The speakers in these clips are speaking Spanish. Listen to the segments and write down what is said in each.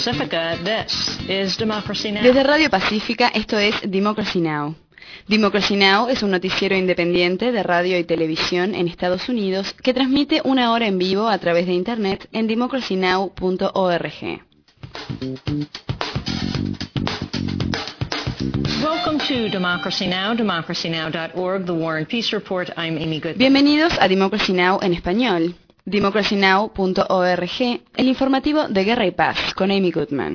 Pacifica, this is Democracy Now! Desde Radio Pacífica, esto es Democracy Now! Democracy Now! Es un noticiero independiente de radio y televisión en Estados Unidos que transmite una hora en vivo a través de internet en democracynow.org. Welcome to Democracy Now!, democracynow.org, The War and Peace Report. I'm Amy Goodman. Bienvenidos a Democracy Now! En español. democracynow.org, el informativo de Guerra y Paz, con Amy Goodman.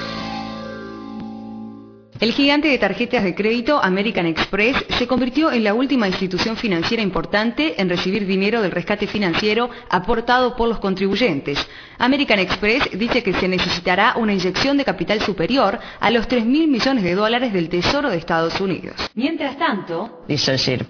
El gigante de tarjetas de crédito American Express se convirtió en la última institución financiera importante en recibir dinero del rescate financiero aportado por los contribuyentes. American Express dice que se necesitará una inyección de capital superior a los $3.000 millones del Tesoro de Estados Unidos. Mientras tanto, Associated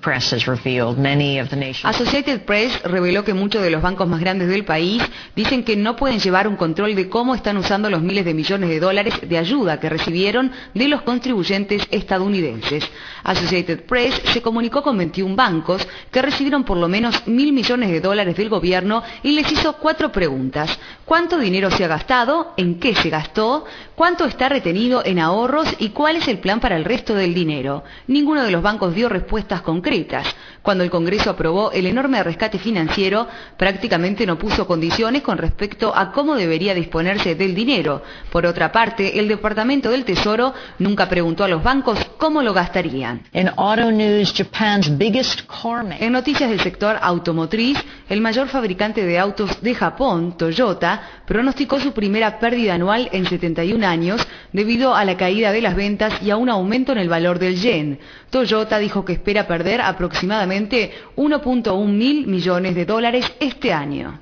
Press reveló que muchos de los bancos más grandes del país dicen que no pueden llevar un control de cómo están usando los miles de millones de dólares de ayuda que recibieron de los contribuyentes estadounidenses. Associated Press se comunicó con 21 bancos que recibieron por lo menos $1.000 millones del gobierno y les hizo 4 preguntas. ¿Cuánto dinero se ha gastado? ¿En qué se gastó? ¿Cuánto está retenido en ahorros? ¿Y cuál es el plan para el resto del dinero? Ninguno de los bancos dio respuestas concretas. Cuando el Congreso aprobó el enorme rescate financiero, prácticamente no puso condiciones con respecto a cómo debería disponerse del dinero. Por otra parte, el Departamento del Tesoro nunca preguntó a los bancos cómo lo gastarían. En noticias del sector automotriz, el mayor fabricante de autos de Japón, Toyota, pronosticó su primera pérdida anual en 71 años debido a la caída de las ventas y a un aumento en el valor del yen. Toyota dijo que espera perder aproximadamente $1.1 mil millones este año.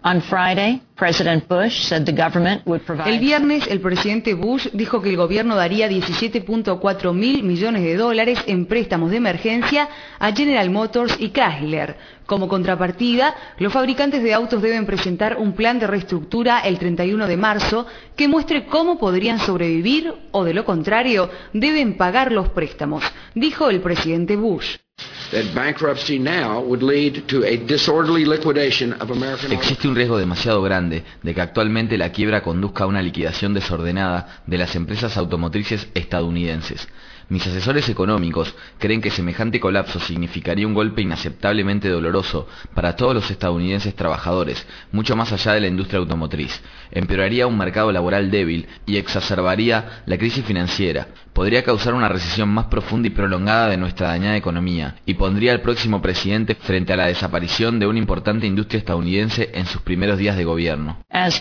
El viernes, el presidente Bush dijo que el gobierno daría $17.4 mil millones en préstamos de emergencia a General Motors y Chrysler. Como contrapartida, los fabricantes de autos deben presentar un plan de reestructura el 31 de marzo que muestre cómo podrían sobrevivir o, de lo contrario, deben pagar los préstamos, dijo el presidente Bush. Existe un riesgo demasiado grande de que actualmente la quiebra conduzca a una liquidación desordenada de las empresas automotrices estadounidenses. Mis asesores económicos creen que semejante colapso significaría un golpe inaceptablemente doloroso para todos los estadounidenses trabajadores, mucho más allá de la industria automotriz. Empeoraría un mercado laboral débil y exacerbaría la crisis financiera. Podría causar una recesión más profunda y prolongada de nuestra dañada economía y pondría al próximo presidente frente a la desaparición de una importante industria estadounidense en sus primeros días de gobierno.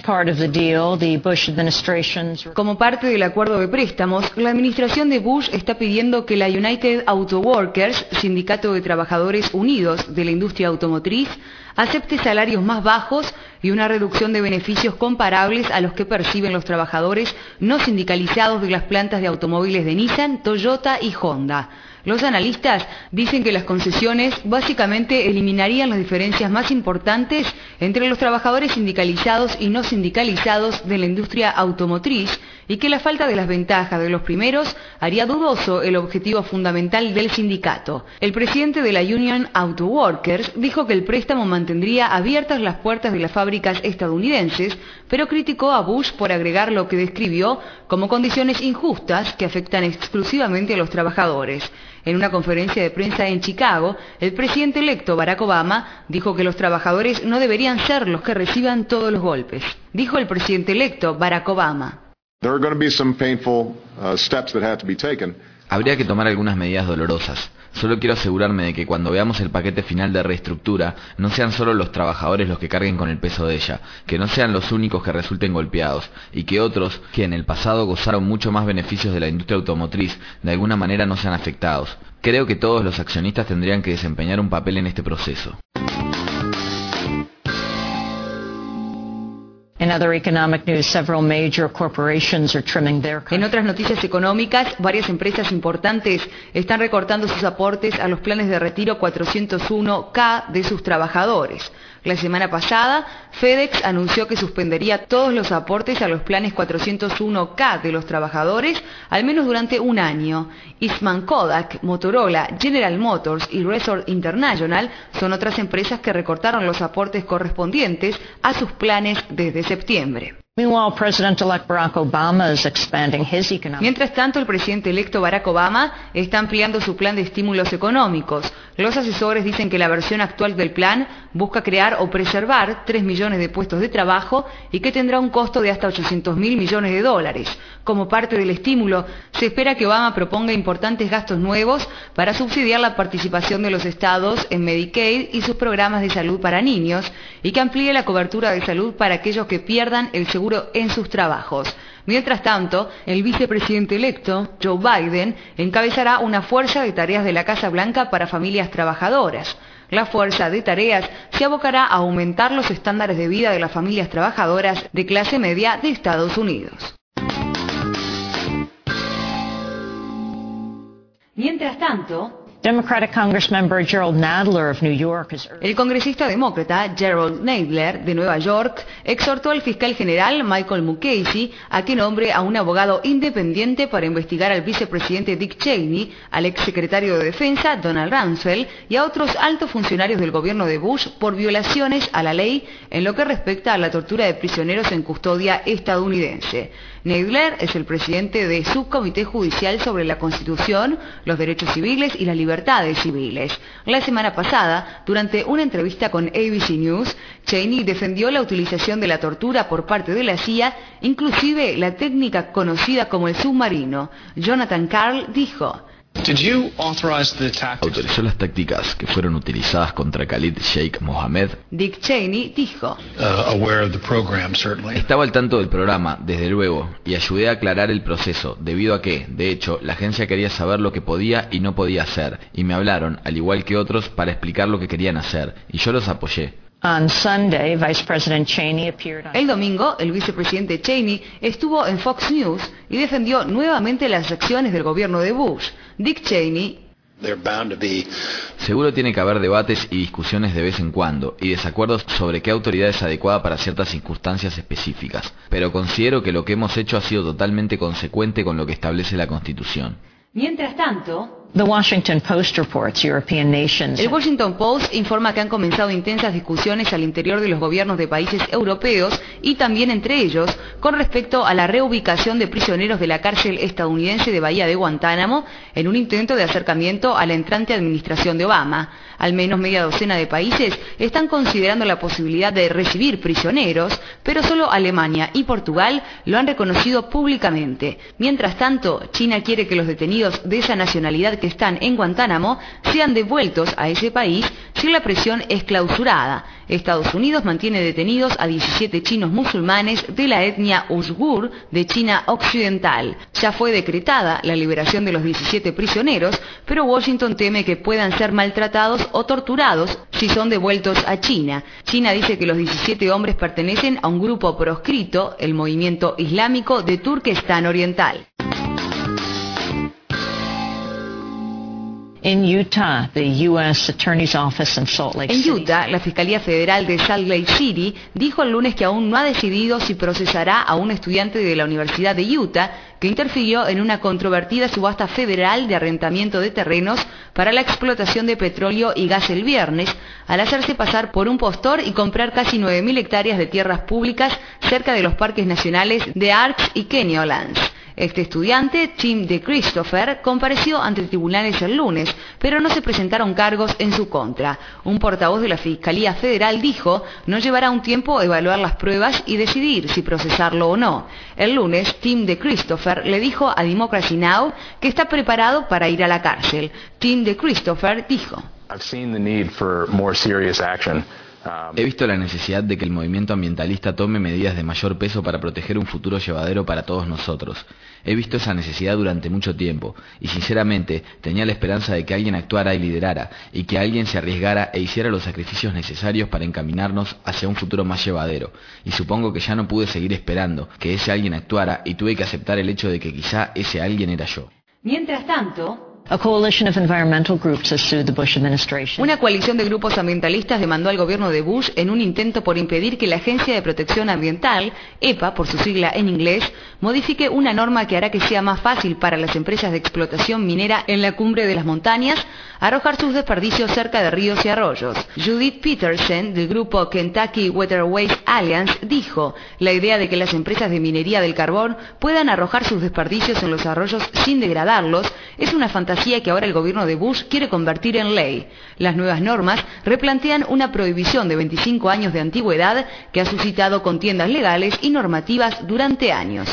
Como parte del acuerdo de préstamos, la administración de Bush está pidiendo que la United Auto Workers, sindicato de trabajadores unidos de la industria automotriz, acepte salarios más bajos y una reducción de beneficios comparables a los que perciben los trabajadores no sindicalizados de las plantas de automóviles de Nissan, Toyota y Honda. Los analistas dicen que las concesiones básicamente eliminarían las diferencias más importantes entre los trabajadores sindicalizados y no sindicalizados de la industria automotriz y que la falta de las ventajas de los primeros haría dudoso el objetivo fundamental del sindicato. El presidente de la Union Auto Workers dijo que el préstamo mantendría abiertas las puertas de las fábricas estadounidenses, pero criticó a Bush por agregar lo que describió como condiciones injustas que afectan exclusivamente a los trabajadores. En una conferencia de prensa en Chicago, el presidente electo Barack Obama dijo que los trabajadores no deberían ser los que reciban todos los golpes. Dijo el presidente electo Barack Obama. Habría que tomar algunas medidas dolorosas. Solo quiero asegurarme de que cuando veamos el paquete final de reestructura, no sean solo los trabajadores los que carguen con el peso de ella, que no sean los únicos que resulten golpeados, y que otros, que en el pasado gozaron mucho más beneficios de la industria automotriz, de alguna manera no sean afectados. Creo que todos los accionistas tendrían que desempeñar un papel en este proceso. En otras noticias económicas, varias empresas importantes están recortando sus aportes a los planes de retiro 401k de sus trabajadores. La semana pasada, FedEx anunció que suspendería todos los aportes a los planes 401k de los trabajadores, al menos durante un año. Eastman Kodak, Motorola, General Motors y Resort International son otras empresas que recortaron los aportes correspondientes a sus planes desde septiembre. Meanwhile, President-elect Barack Obama is expanding his economic... Mientras tanto, el presidente electo Barack Obama está ampliando su plan de estímulos económicos. Los asesores dicen que la versión actual del plan busca crear o preservar 3 millones de puestos de trabajo y que tendrá un costo de hasta 800.000 millones de dólares. Como parte del estímulo, se espera que Obama proponga importantes gastos nuevos para subsidiar la participación de los estados en Medicaid y sus programas de salud para niños, y que amplíe la cobertura de salud para aquellos que pierdan el seguro en sus trabajos. Mientras tanto, el vicepresidente electo, Joe Biden, encabezará una fuerza de tareas de la Casa Blanca para familias trabajadoras. La fuerza de tareas se abocará a aumentar los estándares de vida de las familias trabajadoras de clase media de Estados Unidos. Mientras tanto, Democratic Congressmember Gerald Nadler of New York is... el congresista demócrata Gerald Nadler de Nueva York exhortó al fiscal general Michael Mukasey a que nombre a un abogado independiente para investigar al vicepresidente Dick Cheney, al exsecretario de Defensa Donald Rumsfeld y a otros altos funcionarios del gobierno de Bush por violaciones a la ley en lo que respecta a la tortura de prisioneros en custodia estadounidense. Nadler es el presidente del Subcomité Judicial sobre la Constitución, los Derechos Civiles y las Libertades Civiles. La semana pasada, durante una entrevista con ABC News, Cheney defendió la utilización de la tortura por parte de la CIA, inclusive la técnica conocida como el submarino. Jonathan Karl dijo: ¿Autorizó las tácticas que fueron utilizadas contra Khalid Sheikh Mohammed? Dick Cheney dijo: Estaba al tanto del programa, desde luego, y ayudé a aclarar el proceso, debido a que, de hecho, la agencia quería saber lo que podía y no podía hacer, y me hablaron, al igual que otros, para explicar lo que querían hacer, y yo los apoyé. On Sunday, Vice President Cheney appeared on... El domingo, el vicepresidente Cheney estuvo en Fox News y defendió nuevamente las acciones del gobierno de Bush. Dick Cheney: Seguro tiene que haber debates y discusiones de vez en cuando, y desacuerdos sobre qué autoridad es adecuada para ciertas circunstancias específicas, pero considero que lo que hemos hecho ha sido totalmente consecuente con lo que establece la Constitución. Mientras tanto, The Washington Post reports European nations... El Washington Post informa que han comenzado intensas discusiones al interior de los gobiernos de países europeos y también entre ellos con respecto a la reubicación de prisioneros de la cárcel estadounidense de Bahía de Guantánamo en un intento de acercamiento a la entrante administración de Obama. Al menos media docena de países están considerando la posibilidad de recibir prisioneros, pero solo Alemania y Portugal lo han reconocido públicamente. Mientras tanto, China quiere que los detenidos de esa nacionalidad que están en Guantánamo sean devueltos a ese país si la prisión es clausurada. Estados Unidos mantiene detenidos a 17 chinos musulmanes de la etnia Uighur de China Occidental. Ya fue decretada la liberación de los 17 prisioneros, pero Washington teme que puedan ser maltratados o torturados si son devueltos a China. China dice que los 17 hombres pertenecen a un grupo proscrito, el Movimiento Islámico de Turquestán Oriental. In Utah, the U.S. Attorney's Office in Salt Lake City... En Utah, la Fiscalía Federal de Salt Lake City dijo el lunes que aún no ha decidido si procesará a un estudiante de la Universidad de Utah que interfirió en una controvertida subasta federal de arrendamiento de terrenos para la explotación de petróleo y gas el viernes, al hacerse pasar por un postor y comprar casi 9.000 hectáreas de tierras públicas cerca de los parques nacionales de Arks y Canyonlands. Este estudiante, Tim DeChristopher, compareció ante tribunales el lunes, pero no se presentaron cargos en su contra. Un portavoz de la Fiscalía Federal dijo: no llevará un tiempo evaluar las pruebas y decidir si procesarlo o no. El lunes, Tim DeChristopher le dijo a Democracy Now! Que está preparado para ir a la cárcel. Tim DeChristopher dijo: He visto la necesidad de que el movimiento ambientalista tome medidas de mayor peso para proteger un futuro llevadero para todos nosotros. He visto esa necesidad durante mucho tiempo, y sinceramente tenía la esperanza de que alguien actuara y liderara, y que alguien se arriesgara e hiciera los sacrificios necesarios para encaminarnos hacia un futuro más llevadero. Y supongo que ya no pude seguir esperando que ese alguien actuara, y tuve que aceptar el hecho de que quizá ese alguien era yo. Mientras tanto, A coalition of environmental groups has sued the Bush administration. Una coalición de grupos ambientalistas demandó al gobierno de Bush en un intento por impedir que la Agencia de Protección Ambiental, EPA por su sigla en inglés, modifique una norma que hará que sea más fácil para las empresas de explotación minera en la cumbre de las montañas arrojar sus desperdicios cerca de ríos y arroyos. Judith Peterson, del grupo Kentucky Waterways Alliance, dijo: la idea de que las empresas de minería del carbón puedan arrojar sus desperdicios en los arroyos sin degradarlos es una fantasía que ahora el gobierno de Bush quiere convertir en ley. Las nuevas normas replantean una prohibición de 25 años de antigüedad que ha suscitado contiendas legales y normativas durante años.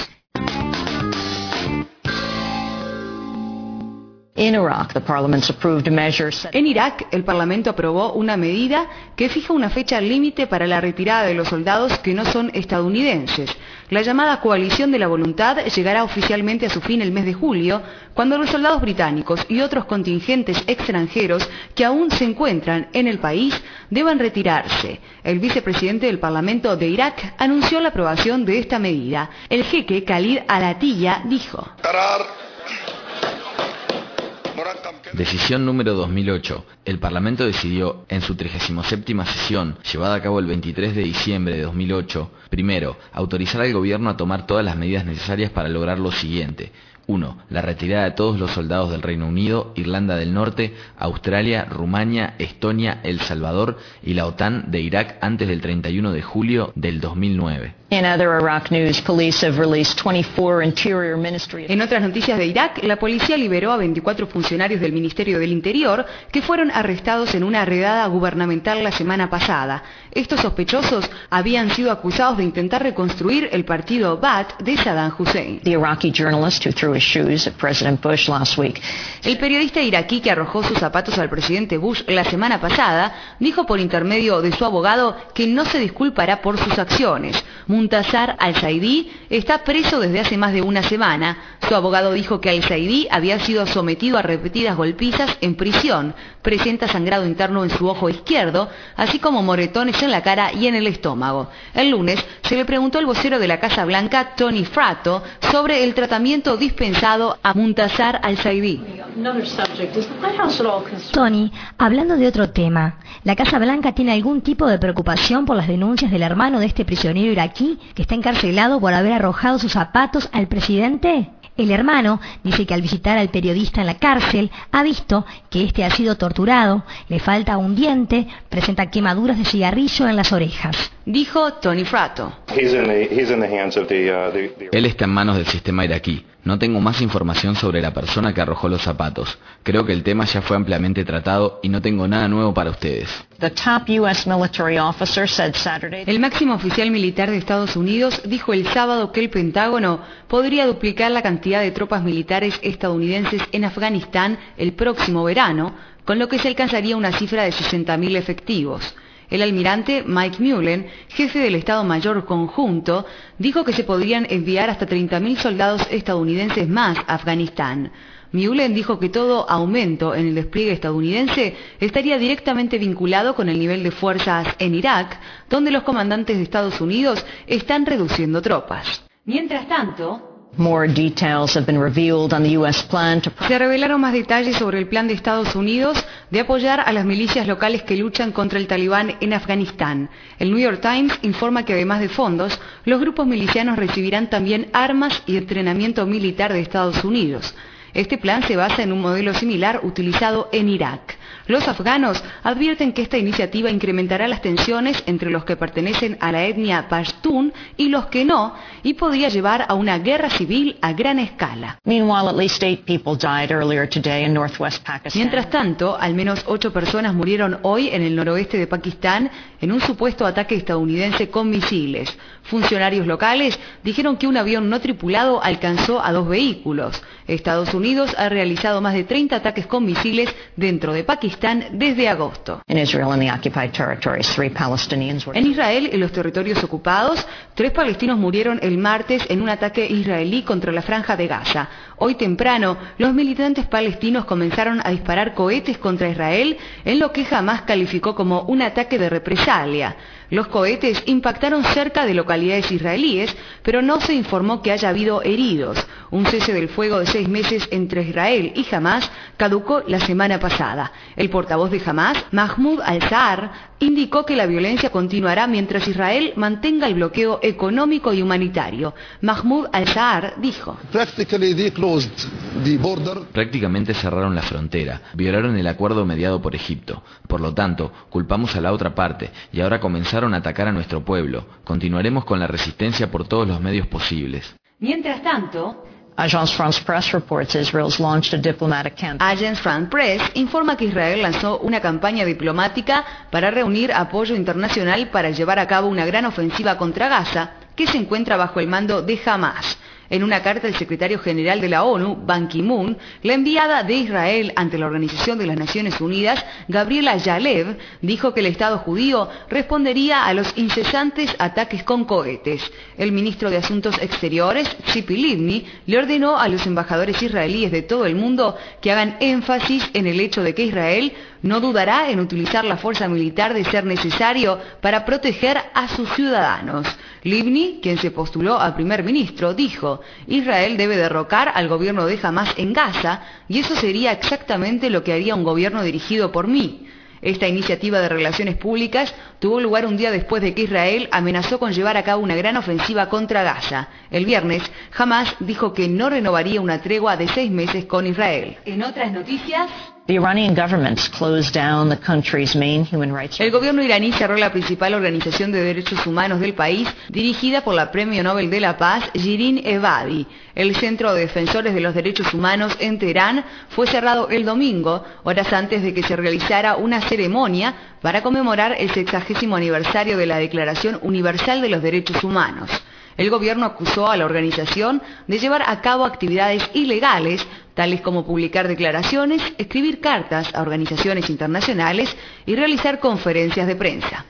En Irak, el Parlamento aprobó una medida que fija una fecha límite para la retirada de los soldados que no son estadounidenses. La llamada Coalición de la Voluntad llegará oficialmente a su fin el mes de julio, cuando los soldados británicos y otros contingentes extranjeros que aún se encuentran en el país deban retirarse. El vicepresidente del Parlamento de Irak anunció la aprobación de esta medida. El jeque Khalid al-Atiyah dijo: Decisión número 2008. El Parlamento decidió, en su 37ª sesión, llevada a cabo el 23 de diciembre de 2008, primero, autorizar al gobierno a tomar todas las medidas necesarias para lograr lo siguiente. 1. La retirada de todos los soldados del Reino Unido, Irlanda del Norte, Australia, Rumania, Estonia, El Salvador y la OTAN de Irak antes del 31 de julio del 2009. En otras noticias de Irak, la policía liberó a 24 funcionarios del Ministerio del Interior que fueron arrestados en una redada gubernamental la semana pasada. Estos sospechosos habían sido acusados de intentar reconstruir el partido Ba'ath de Saddam Hussein. El periodista iraquí que arrojó sus zapatos al presidente Bush la semana pasada dijo por intermedio de su abogado que no se disculpará por sus acciones. Muntasar al-Zaidi está preso desde hace más de una semana. Su abogado dijo que al-Zaidi había sido sometido a repetidas golpizas en prisión, presenta sangrado interno en su ojo izquierdo, así como moretones en la cara y en el estómago. El lunes se le preguntó al vocero de la Casa Blanca, Tony Fratto, sobre el tratamiento dispensado a Muntasar al-Zaidi. Tony, hablando de otro tema, ¿la Casa Blanca tiene algún tipo de preocupación por las denuncias del hermano de este prisionero iraquí que está encarcelado por haber arrojado sus zapatos al presidente? El hermano dice que al visitar al periodista en la cárcel ha visto que este ha sido torturado, le falta un diente, presenta quemaduras de cigarrillo en las orejas. Dijo Tony Fratto. Él está en manos del sistema iraquí. No tengo más información sobre la persona que arrojó los zapatos. Creo que el tema ya fue ampliamente tratado y no tengo nada nuevo para ustedes. El máximo oficial militar de Estados Unidos dijo el sábado que el Pentágono podría duplicar la cantidad de tropas militares estadounidenses en Afganistán el próximo verano, con lo que se alcanzaría una cifra de 60.000 efectivos. El almirante Mike Mullen, jefe del Estado Mayor Conjunto, dijo que se podrían enviar hasta 30.000 soldados estadounidenses más a Afganistán. Mullen dijo que todo aumento en el despliegue estadounidense estaría directamente vinculado con el nivel de fuerzas en Irak, donde los comandantes de Estados Unidos están reduciendo tropas. Mientras tanto, se revelaron más detalles sobre el plan de Estados Unidos de apoyar a las milicias locales que luchan contra el Talibán en Afganistán. El New York Times informa que además de fondos, los grupos milicianos recibirán también armas y entrenamiento militar de Estados Unidos. Este plan se basa en un modelo similar utilizado en Irak. Los afganos advierten que esta iniciativa incrementará las tensiones entre los que pertenecen a la etnia pashtun y los que no, y podría llevar a una guerra civil a gran escala. Mientras tanto, al menos 8 personas murieron hoy en el noroeste de Pakistán en un supuesto ataque estadounidense con misiles. Funcionarios locales dijeron que un avión no tripulado alcanzó a 2 vehículos. Estados Unidos ha realizado más de 30 ataques con misiles dentro de Pakistán desde agosto. En Israel, en los territorios ocupados, 3 palestinos murieron el martes en un ataque israelí contra la Franja de Gaza. Hoy temprano, los militantes palestinos comenzaron a disparar cohetes contra Israel en lo que Hamás calificó como un ataque de represalia. Los cohetes impactaron cerca de localidades israelíes, pero no se informó que haya habido heridos. Un cese del fuego de 6 meses entre Israel y Hamás caducó la semana pasada. El portavoz de Hamás, Mahmoud al-Sahar, indicó que la violencia continuará mientras Israel mantenga el bloqueo económico y humanitario. Mahmoud al-Sahar dijo: Prácticamente cerraron la frontera, violaron el acuerdo mediado por Egipto. Por lo tanto, culpamos a la otra parte y ahora comenzaron a atacar a nuestro pueblo. Continuaremos con la resistencia por todos los medios posibles. Mientras tanto, Agence France Presse reports Israel's launched a diplomatic campaign. Agence France Presse informa que Israel lanzó una campaña diplomática para reunir apoyo internacional para llevar a cabo una gran ofensiva contra Gaza, que se encuentra bajo el mando de Hamás. En una carta, el secretario general de la ONU, Ban Ki-moon, la enviada de Israel ante la Organización de las Naciones Unidas, Gabriela Yalev, dijo que el Estado judío respondería a los incesantes ataques con cohetes. El ministro de Asuntos Exteriores, Tzipi Livni, le ordenó a los embajadores israelíes de todo el mundo que hagan énfasis en el hecho de que Israel no dudará en utilizar la fuerza militar de ser necesario para proteger a sus ciudadanos. Livni, quien se postuló a primer ministro, dijo: Israel debe derrocar al gobierno de Hamás en Gaza, y eso sería exactamente lo que haría un gobierno dirigido por mí. Esta iniciativa de relaciones públicas tuvo lugar un día después de que Israel amenazó con llevar a cabo una gran ofensiva contra Gaza. El viernes, Hamás dijo que no renovaría una tregua de 6 meses con Israel. En otras noticias, The Iranian government's closed down the country's main human rights. El gobierno iraní cerró la principal organización de derechos humanos del país, dirigida por la Premio Nobel de la Paz, Shirin Ebadi. El Centro de Defensores de los Derechos Humanos en Teherán fue cerrado el domingo, horas antes de que se realizara una ceremonia para conmemorar el 60º aniversario de la Declaración Universal de los Derechos Humanos. El gobierno acusó a la organización de llevar a cabo actividades ilegales, tales como publicar declaraciones, escribir cartas a organizaciones internacionales y realizar conferencias de prensa.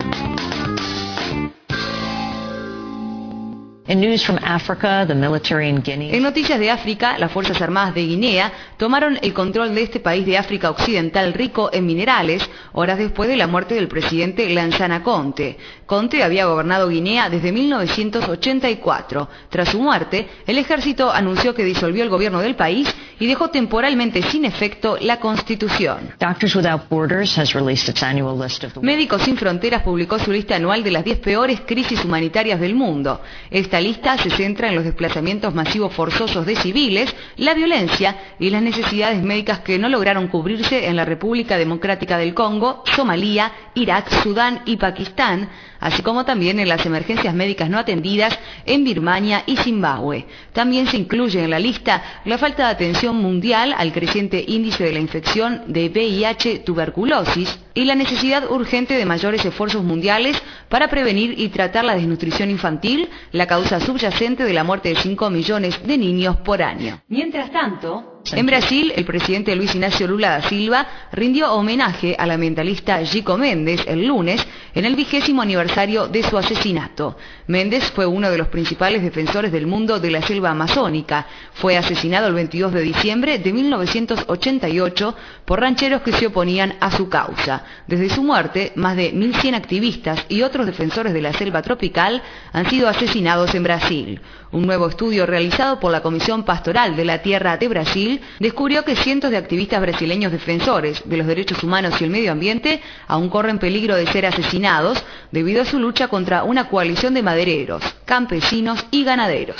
In news from Africa, the military in Guinea. En noticias de África, las Fuerzas Armadas de Guinea tomaron el control de este país de África Occidental rico en minerales, horas después de la muerte del presidente Lansana Conté. Conté había gobernado Guinea desde 1984. Tras su muerte, el ejército anunció que disolvió el gobierno del país y dejó temporalmente sin efecto la constitución. Doctors Without Borders has released its annual list of the... Médicos Sin Fronteras publicó su lista anual de las 10 peores crisis humanitarias del mundo. Esta lista se centra en los desplazamientos masivos forzosos de civiles, la violencia y las necesidades médicas que no lograron cubrirse en la República Democrática del Congo, Somalia, Irak, Sudán y Pakistán, así como también en las emergencias médicas no atendidas en Birmania y Zimbabue. También se incluye en la lista la falta de atención mundial al creciente índice de la infección de VIH-tuberculosis y la necesidad urgente de mayores esfuerzos mundiales para prevenir y tratar la desnutrición infantil, la causa subyacente de la muerte de 5 millones de niños por año. Mientras tanto, en Brasil, el presidente Luis Inácio Lula da Silva rindió homenaje al ambientalista Chico Mendes el lunes en el 20º aniversario de su asesinato. Mendes fue uno de los principales defensores del mundo de la selva amazónica. Fue asesinado el 22 de diciembre de 1988 por rancheros que se oponían a su causa. Desde su muerte, más de 1.100 activistas y otros defensores de la selva tropical han sido asesinados en Brasil. Un nuevo estudio realizado por la Comisión Pastoral de la Tierra de Brasil descubrió que cientos de activistas brasileños defensores de los derechos humanos y el medio ambiente aún corren peligro de ser asesinados debido a su lucha contra una coalición de madereros, campesinos y ganaderos.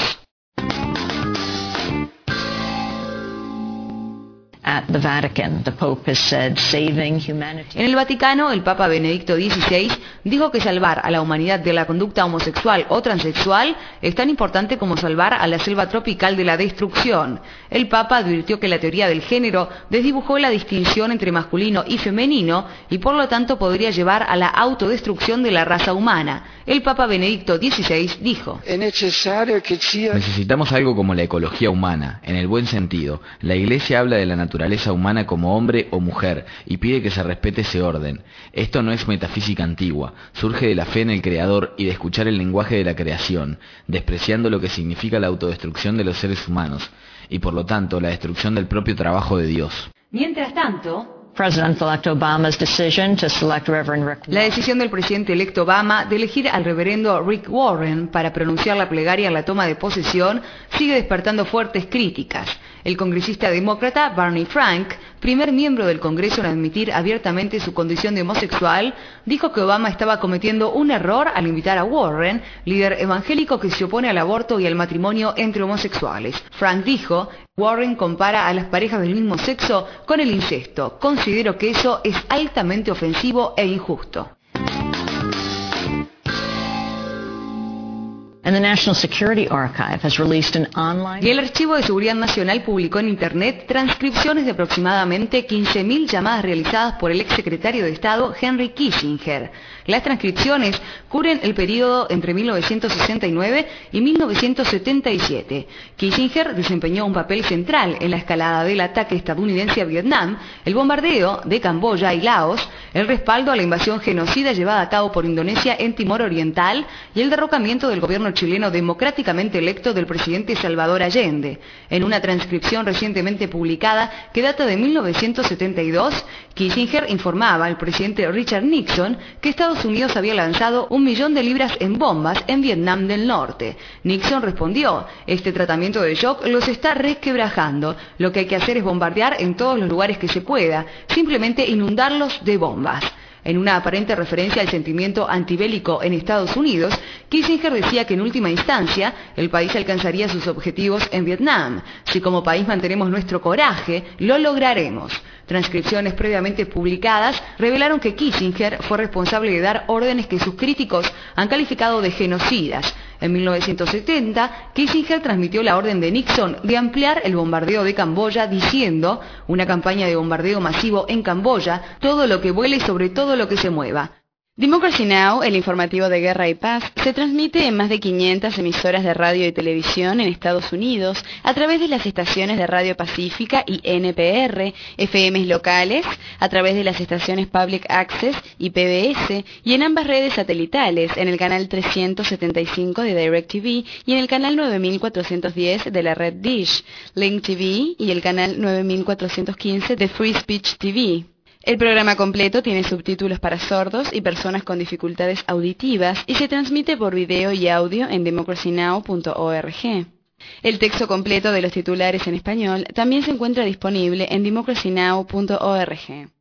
At the Vatican, the Pope has said saving humanity. En el Vaticano, el Papa Benedicto XVI dijo que salvar a la humanidad de la conducta homosexual o transexual es tan importante como salvar a la selva tropical de la destrucción. El Papa advirtió que la teoría del género desdibujó la distinción entre masculino y femenino y por lo tanto podría llevar a la autodestrucción de la raza humana. El Papa Benedicto XVI dijo: Necesitamos algo como la ecología humana, en el buen sentido. La Iglesia habla de la naturaleza humana como hombre o mujer y pide que se respete ese orden. Esto no es metafísica antigua, surge de la fe en el Creador y de escuchar el lenguaje de la creación, despreciando lo que significa la autodestrucción de los seres humanos y por lo tanto la destrucción del propio trabajo de Dios. Mientras tanto, President-elect Obama's decision to select Reverend Rick Warren. La decisión del presidente electo Obama de elegir al reverendo Rick Warren para pronunciar la plegaria en la toma de posesión sigue despertando fuertes críticas. El congresista demócrata Barney Frank, primer miembro del Congreso en admitir abiertamente su condición de homosexual, dijo que Obama estaba cometiendo un error al invitar a Warren, líder evangélico que se opone al aborto y al matrimonio entre homosexuales. Frank dijo: Warren compara a las parejas del mismo sexo con el incesto. Considero que eso es altamente ofensivo e injusto. And the National Security Archive has released an online... Y el Archivo de Seguridad Nacional publicó en Internet transcripciones de aproximadamente 15.000 llamadas realizadas por el exsecretario de Estado Henry Kissinger. Las transcripciones cubren el periodo entre 1969 y 1977. Kissinger desempeñó un papel central en la escalada del ataque estadounidense a Vietnam, el bombardeo de Camboya y Laos, el respaldo a la invasión genocida llevada a cabo por Indonesia en Timor Oriental y el derrocamiento del gobierno chileno democráticamente electo del presidente Salvador Allende. En una transcripción recientemente publicada que data de 1972, Kissinger informaba al presidente Richard Nixon que Estados Unidos había lanzado 1 millón de libras en bombas en Vietnam del Norte. Nixon respondió: este tratamiento de shock los está resquebrajando. Lo que hay que hacer es bombardear en todos los lugares que se pueda, simplemente inundarlos de bombas. En una aparente referencia al sentimiento antibélico en Estados Unidos, Kissinger decía que en última instancia el país alcanzaría sus objetivos en Vietnam. Si como país mantenemos nuestro coraje, lo lograremos. Transcripciones previamente publicadas revelaron que Kissinger fue responsable de dar órdenes que sus críticos han calificado de genocidas. En 1970, Kissinger transmitió la orden de Nixon de ampliar el bombardeo de Camboya diciendo: una campaña de bombardeo masivo en Camboya, todo lo que vuele sobre todo lo que se mueva. Democracy Now!, el informativo de Guerra y Paz, se transmite en más de 500 emisoras de radio y televisión en Estados Unidos a través de las estaciones de Radio Pacífica y NPR, FMs locales, a través de las estaciones Public Access y PBS, y en ambas redes satelitales, en el canal 375 de DirecTV y en el canal 9410 de la red Dish, Link TV y el canal 9415 de Free Speech TV. El programa completo tiene subtítulos para sordos y personas con dificultades auditivas y se transmite por video y audio en democracynow.org. El texto completo de los titulares en español también se encuentra disponible en democracynow.org.